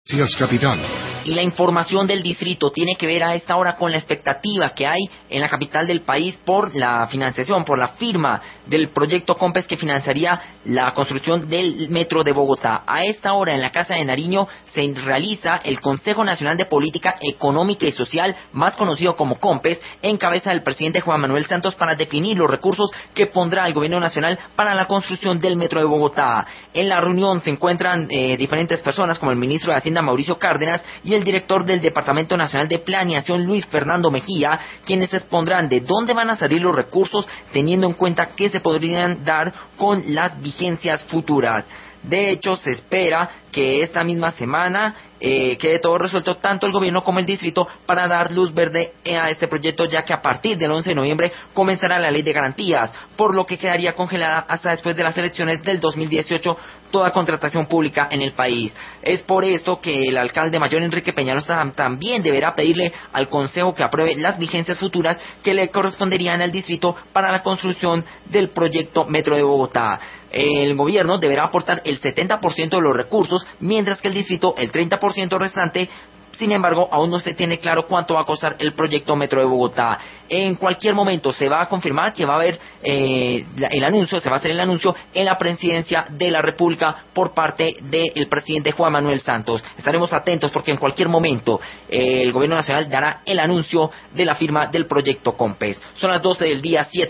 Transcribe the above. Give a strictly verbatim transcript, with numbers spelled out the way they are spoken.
Noticias Capital. Y la información del distrito tiene que ver a esta hora con la expectativa que hay en la capital del país por la financiación, por la firma del proyecto COMPES que financiaría la construcción del metro de Bogotá. A esta hora en la Casa de Nariño se realiza el Consejo Nacional de Política Económica y Social, más conocido como COMPES, en cabeza del presidente Juan Manuel Santos, para definir los recursos que pondrá el gobierno nacional para la construcción del metro de Bogotá. En la reunión se encuentran eh, diferentes personas como el ministro de Hacienda Mauricio Cárdenas y el director del Departamento Nacional de Planeación Luis Fernando Mejía, quienes expondrán de dónde van a salir los recursos, teniendo en cuenta que se podrían dar con las vigencias futuras. De hecho, se espera que esta misma semana eh, quede todo resuelto, tanto el gobierno como el distrito, para dar luz verde a este proyecto, ya que a partir del once de noviembre comenzará la ley de garantías, por lo que quedaría congelada hasta después de las elecciones del dos mil dieciocho toda contratación pública en el país. Es por esto que el alcalde mayor Enrique Peñalosa también deberá pedirle al Consejo que apruebe las vigencias futuras que le corresponderían al distrito para la construcción del proyecto Metro de Bogotá. El gobierno deberá aportar el setenta por ciento de los recursos, mientras que el distrito el treinta por ciento restante. Sin embargo, aún no se tiene claro cuánto va a costar el proyecto Metro de Bogotá. En cualquier momento se va a confirmar que va a haber eh, el anuncio, se va a hacer el anuncio en la presidencia de la República por parte del presidente Juan Manuel Santos. Estaremos atentos porque en cualquier momento eh, el gobierno nacional dará el anuncio de la firma del proyecto COMPES. Son las doce del día, siete